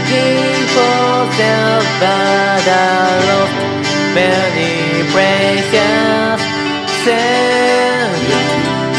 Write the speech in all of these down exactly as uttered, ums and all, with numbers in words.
seeking for self, but I lost many precious things.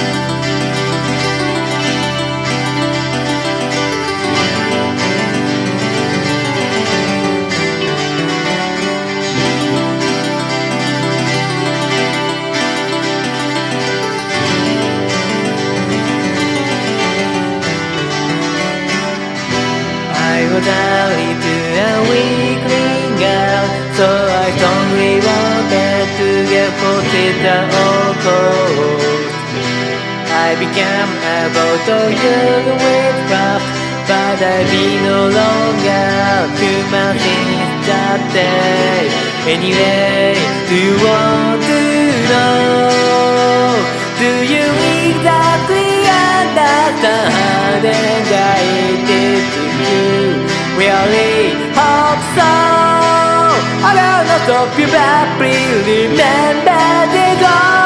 I was married to a weakling girl, so I strongly wanted to get considered or cold. I became able to use witchcraft, but I be no longer human since that day. Anyway, do you want to know? Do you exactly understand how then I did to you? Really hope so. I will not stop you, but please remember this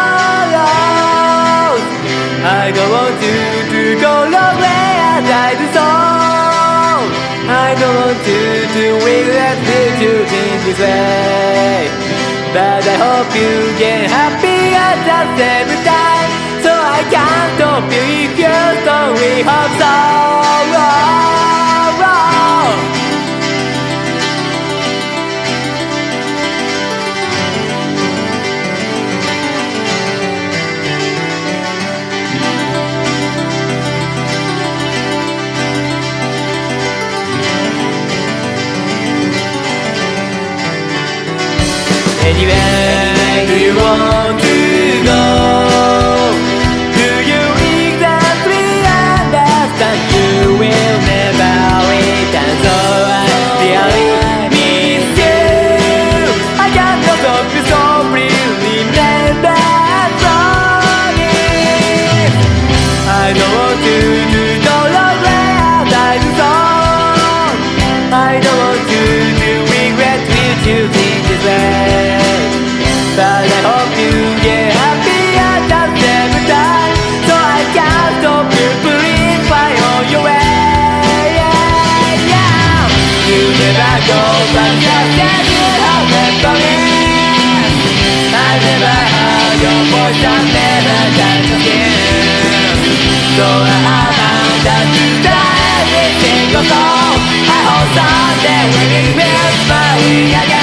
all. I don't want you to go wrong way as I do so. I don't want you to regret you in this way, but I hope you get happy at the same time, so I can't stop you if you strongly hope so. Anyway, do you want to go? Do you exactly understand? You will never return, so I really miss you. I cannot stop you, so please remember promise. I don't want you to go away as I do so. I don't want you to regret with you in this way, but I hope you get happy at the same time, so I can't stop you. Please find on your way. Yeah, yeah. You never go back, just as you have never been. I never heard your voice, I never touched your skin, so I have understood every single song. I hope someday we will meet again.